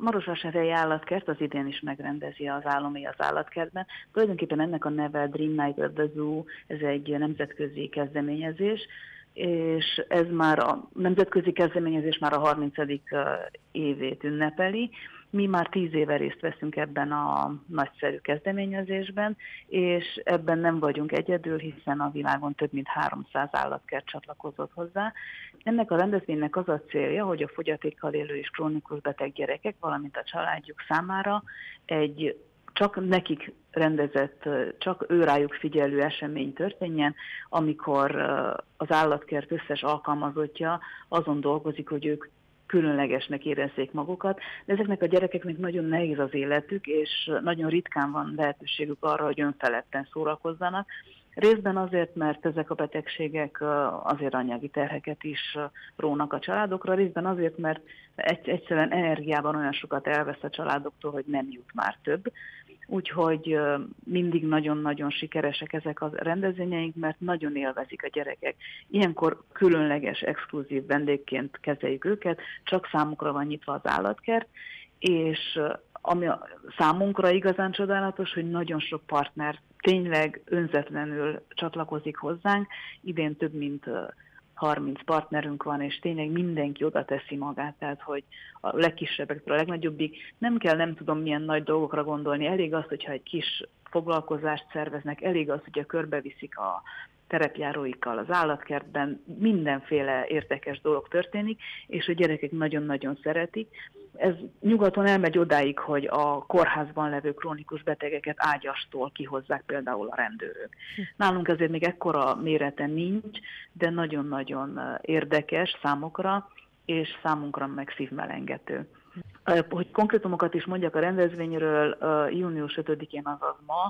Marosvásárhelyi állatkert az idén is megrendezi az Álomé az állatkertben. Tulajdonképpen ennek a neve Dream Night at the Zoo, ez egy nemzetközi kezdeményezés, és ez már a nemzetközi kezdeményezés már a 30. évét ünnepeli. Mi már 10 éve részt veszünk ebben a nagyszerű kezdeményezésben, és ebben nem vagyunk egyedül, hiszen a világon több mint 300 állatkert csatlakozott hozzá. Ennek a rendezvénynek az a célja, hogy a fogyatékkal élő és krónikus beteg gyerekek, valamint a családjuk számára egy csak nekik rendezett, csak őrájuk figyelő esemény történjen, amikor az állatkert összes alkalmazottja azon dolgozik, hogy ők különlegesnek érezzék magukat, de ezeknek a gyerekeknek nagyon nehéz az életük, és nagyon ritkán van lehetőségük arra, hogy önfeledten szórakozzanak. Részben azért, mert ezek a betegségek azért anyagi terheket is rónak a családokra, részben azért, mert egyszerűen energiában olyan sokat elvesz a családoktól, hogy nem jut már több. Úgyhogy mindig nagyon-nagyon sikeresek ezek a rendezvényeink, mert nagyon élvezik a gyerekek. Ilyenkor különleges, exkluzív vendégként kezeljük őket, csak számukra van nyitva az állatkert, és ami számunkra igazán csodálatos, hogy nagyon sok partner tényleg önzetlenül csatlakozik hozzánk. Idén több mint 30 partnerünk van, és tényleg mindenki oda teszi magát, tehát hogy a legkisebbektől a legnagyobbig nem kell nem tudom milyen nagy dolgokra gondolni, elég az, hogyha egy kis foglalkozást szerveznek, elég az, hogyha körbeviszik a terepjáróikkal az állatkertben, mindenféle érdekes dolog történik, és a gyerekek nagyon-nagyon szeretik. Ez nyugaton elmegy odáig, hogy a kórházban levő krónikus betegeket ágyastól kihozzák például a rendőrök. Nálunk ezért még ekkora mérete nincs, de nagyon-nagyon érdekes számokra, és számunkra meg szívmelengető. Hogy konkrétumokat is mondjak a rendezvényről, június 5-én, azaz ma,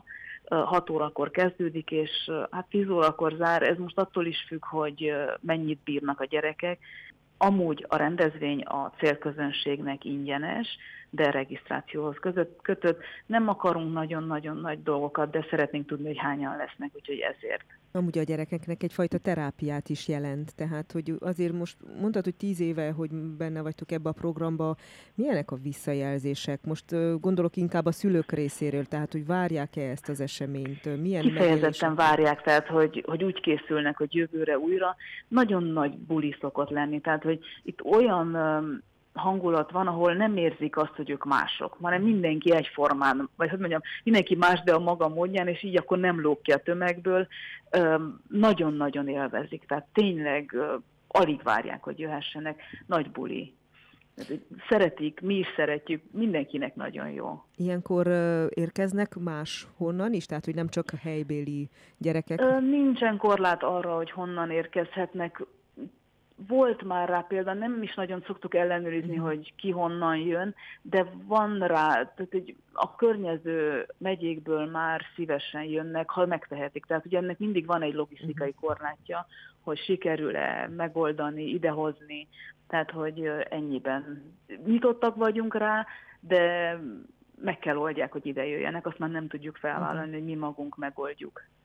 6 órakor kezdődik, és hát 10 órakor zár. Ez most attól is függ, hogy mennyit bírnak a gyerekek. Amúgy a rendezvény a célközönségnek ingyenes, de regisztrációhoz kötött. Nem akarunk nagyon-nagyon nagy dolgokat, de szeretnénk tudni, hogy hányan lesznek, úgyhogy ezért. Amúgy a gyerekeknek egyfajta terápiát is jelent, tehát hogy azért most mondtad, hogy 10 éve, hogy benne vagytok ebbe a programba, milyenek a visszajelzések? Most gondolok inkább a szülők részéről, tehát hogy várják-e ezt az eseményt? Milyen kifejezetten várják, tehát hogy úgy készülnek, hogy jövőre újra. Nagyon nagy buli szokott lenni, tehát hogy itt olyan hangulat van, ahol nem érzik azt, hogy ők mások, hanem mindenki egyformán, vagy hogy mondjam, mindenki más, de a maga módján, és így akkor nem lóg ki a tömegből. Nagyon-nagyon élvezik, tehát tényleg alig várják, hogy jöhessenek. Nagy buli. Szeretik, mi is szeretjük, mindenkinek nagyon jó. Ilyenkor érkeznek máshonnan is, tehát hogy nem csak a helybéli gyerekek? Nincsen korlát arra, hogy honnan érkezhetnek. Volt már rá például, nem is nagyon szoktuk ellenőrizni, hogy ki honnan jön, de van rá, tehát a környező megyékből már szívesen jönnek, ha megtehetik. Tehát ugye ennek mindig van egy logisztikai korlátja, hogy sikerül-e megoldani, idehozni, tehát hogy ennyiben nyitottak vagyunk rá, de meg kell oldják, hogy ide jöjjenek, azt már nem tudjuk felvállalni, hogy mi magunk megoldjuk.